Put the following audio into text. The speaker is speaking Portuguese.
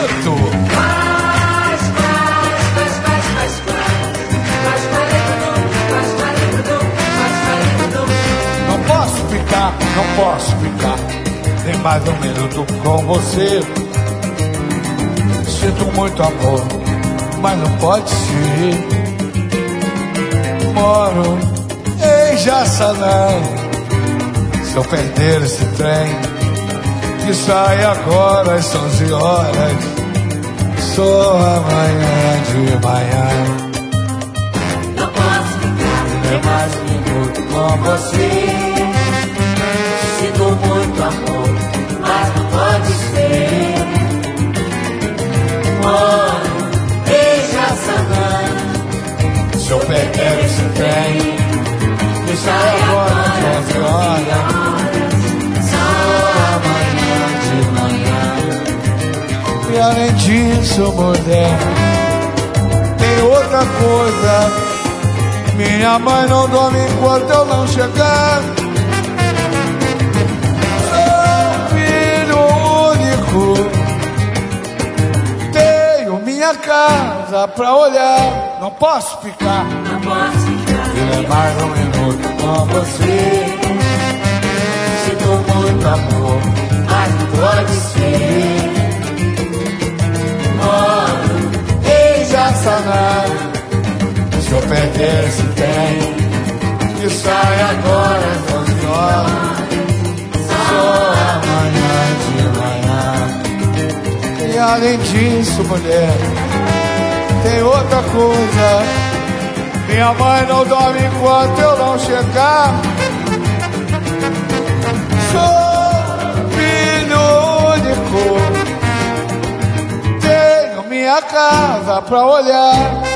bonito. Não posso ficar nem mais um minuto com você. Sinto muito amor, mas não pode ser. Moro em Jaçanã. Se eu perder esse trem que sai agora às 11 horas, só amanhã de manhã. Não posso ficar nem mais um minuto com você. Sinto muito amor, mas não pode ser. Moro em Jaçanã. Se eu perder esse trem que sai agora às 11 horas, só amanhã de manhã. e além disso, mulher, tem outra coisa. Minha mãe não dorme enquanto eu não chegar. Tenho minha casa pra olhar. Não posso ficar. Não posso ficar nem mais um minuto com você. Sinto muito amor, mas não pode ser. Moro Em Jaçanã. Se eu perder esse trem que sai agora às 11 horas, só amanhã de manhã. E além disso, mulher, tem outra coisa. Minha mãe não dorme enquanto eu não chegar. Sou filho único. Tenho minha casa pra olhar.